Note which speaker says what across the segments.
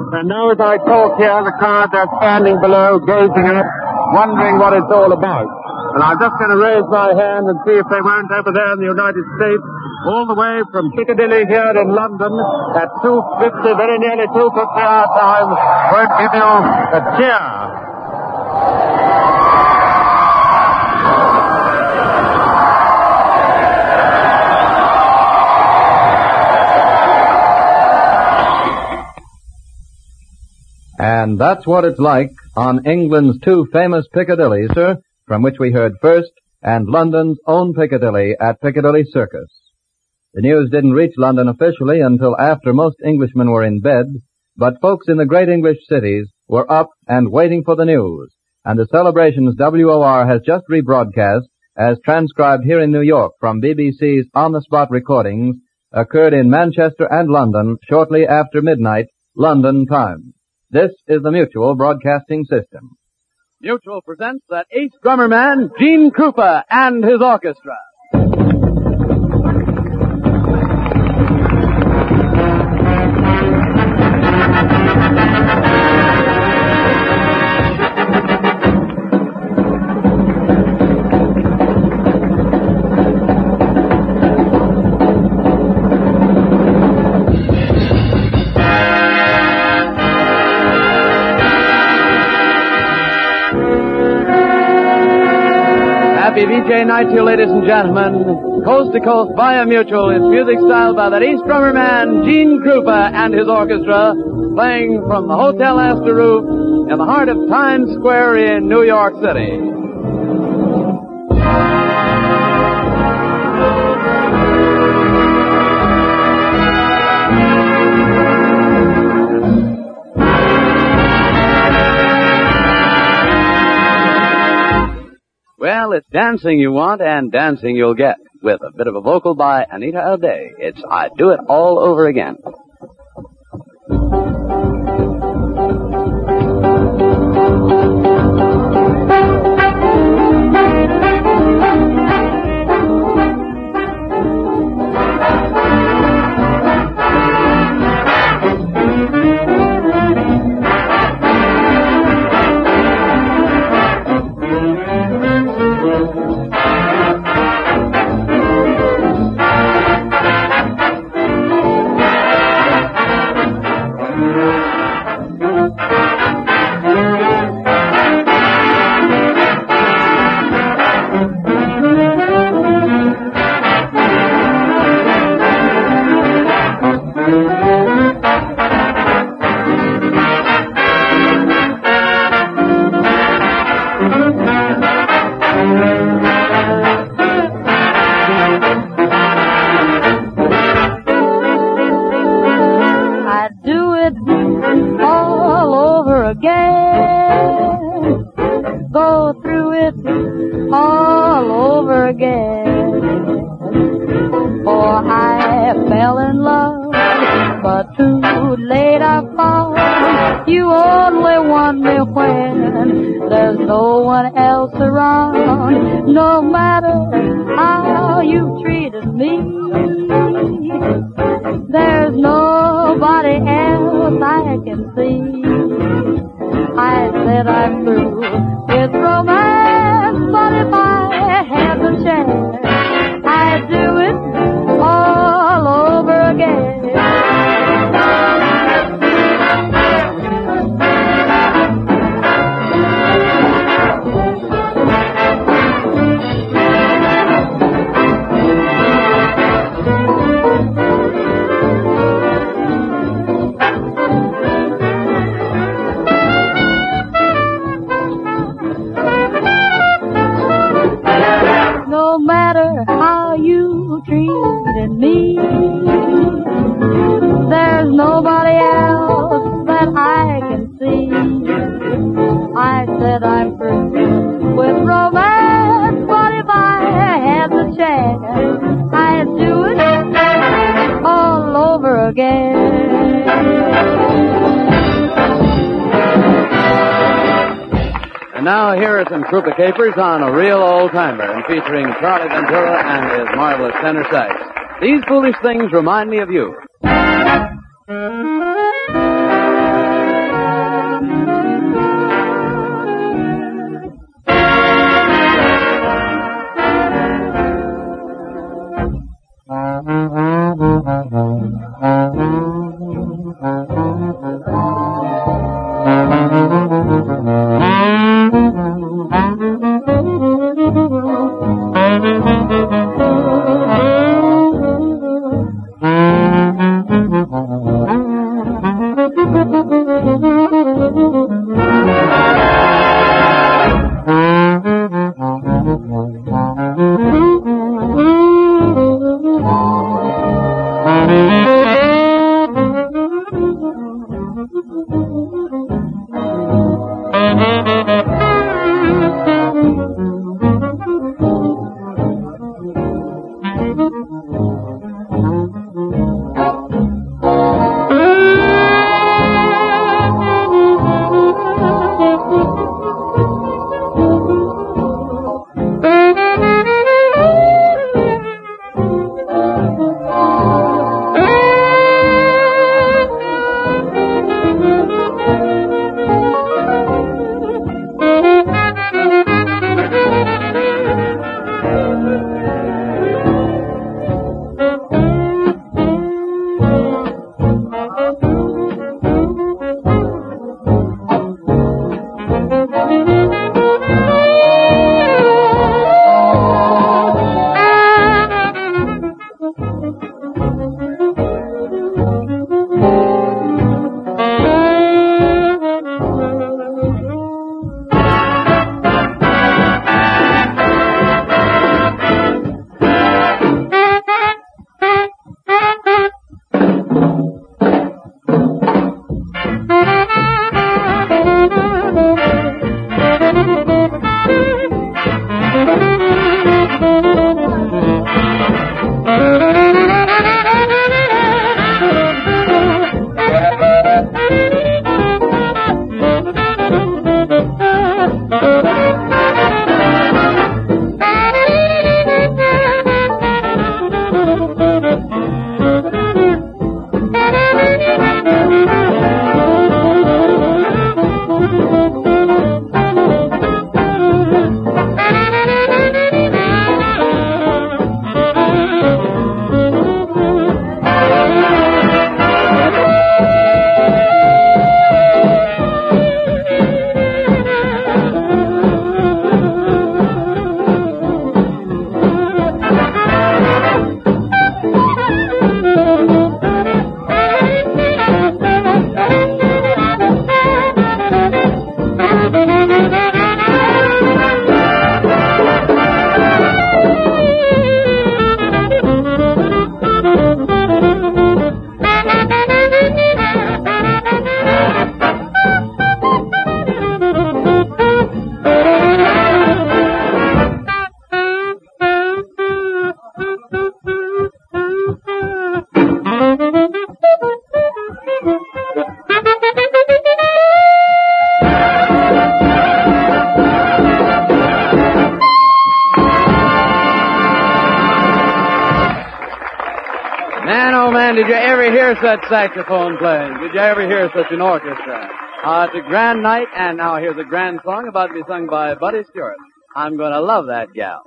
Speaker 1: And now as I talk here, the crowd, they're standing below, gazing up, wondering what it's all about. And I'm just going to raise my hand and see if they won't over there in the United States, all the way from Piccadilly here in London at 2:50, very nearly 2:50 our time, won't give you a cheer.
Speaker 2: And that's what it's like on England's two famous Piccadillys, sir, from which we heard first, and London's own Piccadilly at Piccadilly Circus. The news didn't reach London officially until after most Englishmen were in bed, but folks in the great English cities were up and waiting for the news, and the celebrations WOR has just rebroadcast, as transcribed here in New York from BBC's on-the-spot recordings, occurred in Manchester and London shortly after midnight, London time. This is the Mutual Broadcasting System.
Speaker 3: Mutual presents that ace drummer man, Gene Krupa, and his orchestra. Happy VJ night to you, ladies and gentlemen. Coast to coast via Mutual, it's music styled by that ace drummer man, Gene Krupa, and his orchestra, playing from the Hotel Astor roof in the heart of Times Square in New York City. Well, it's dancing you want and dancing you'll get, with a bit of a vocal by Anita O'Day. It's I Do It All Over Again.
Speaker 4: Go through it all over again. For I fell in love, but too late I found you only want me when there's no one else around. No matter how you treated me, there's nobody else I can see. I said I'm through with romance, but if I had the chance, I'd do it all over again. No matter how you treated me, there's nobody else that I can see. I said I'm through with romance, but if I had the chance, I'd do it all over again.
Speaker 3: And now here are some Krupa Capers on a real old-timer and featuring Charlie Ventura and his marvelous tenor sax. These foolish things remind me of you. Did you ever hear such saxophone playing? Did you ever hear such an orchestra? It's a grand night, and now here's a grand song about to be sung by Buddy Stewart. I'm going to love that gal.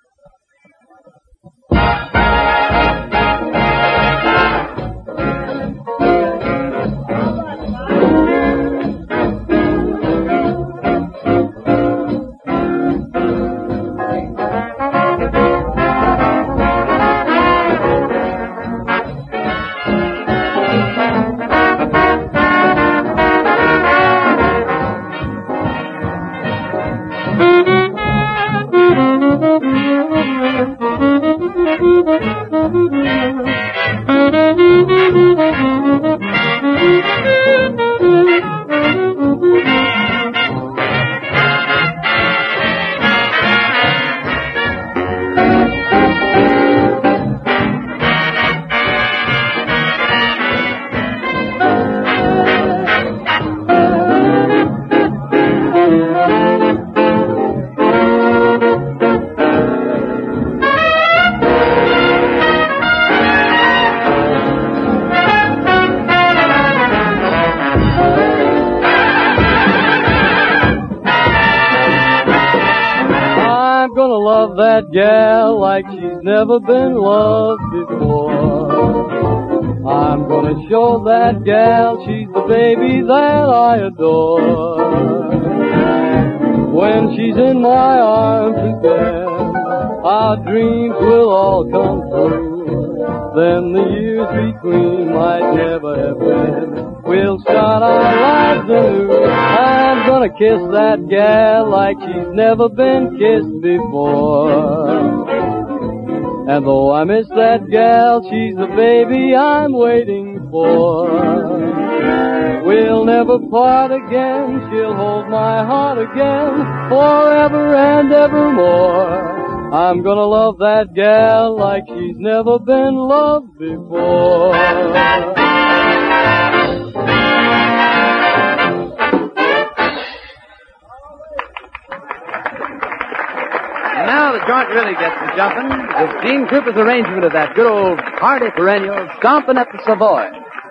Speaker 3: Love that gal like she's never been loved before. I'm gonna show that gal she's the baby that I adore. When she's in my arms again, our dreams will all come true. Then the years between might never have been. We'll start our lives anew. I'm gonna kiss that gal like she's never been kissed before. And though I miss that gal, she's the baby I'm waiting for. We'll never part again, she'll hold my heart again, forever and evermore. I'm gonna love that gal like she's never been loved before. And now the joint really gets to jumping with Gene Krupa's arrangement of that good old hearty perennial, Stompin' at the Savoy.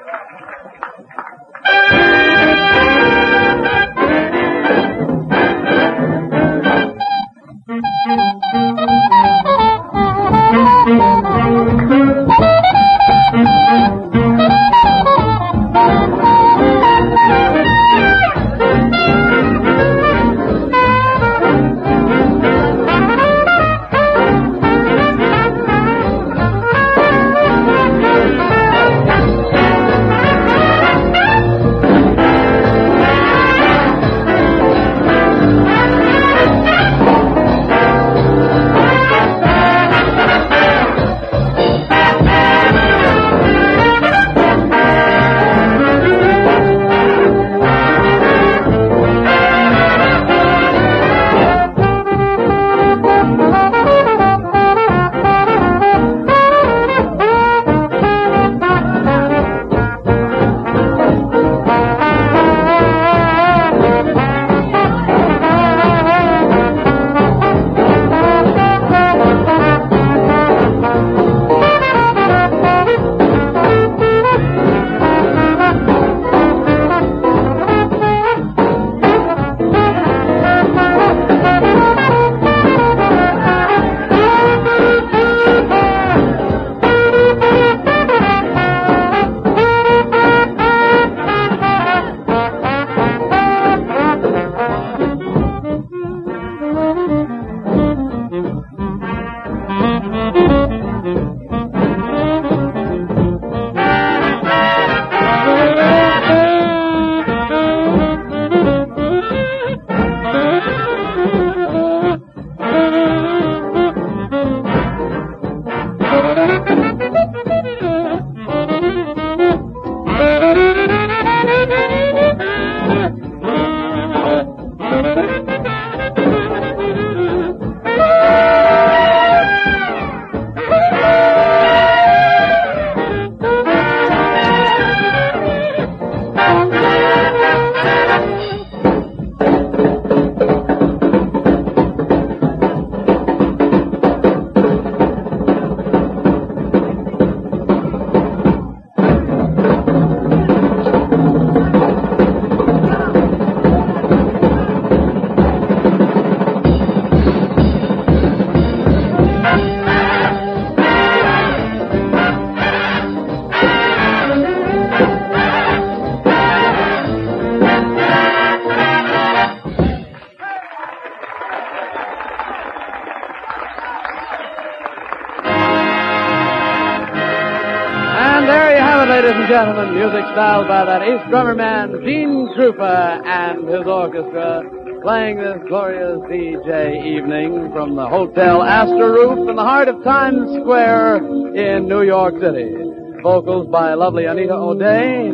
Speaker 3: Ladies and gentlemen, music styled by that ace drummer man, Gene Krupa, and his orchestra, playing this glorious DJ evening from the Hotel Astor Roof in the heart of Times Square in New York City. Vocals by lovely Anita O'Day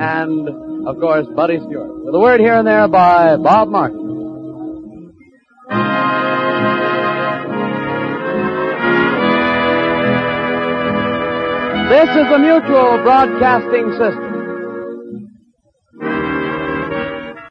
Speaker 3: and, of course, Buddy Stewart. With a word here and there by Bob Martin. This is the Mutual Broadcasting System.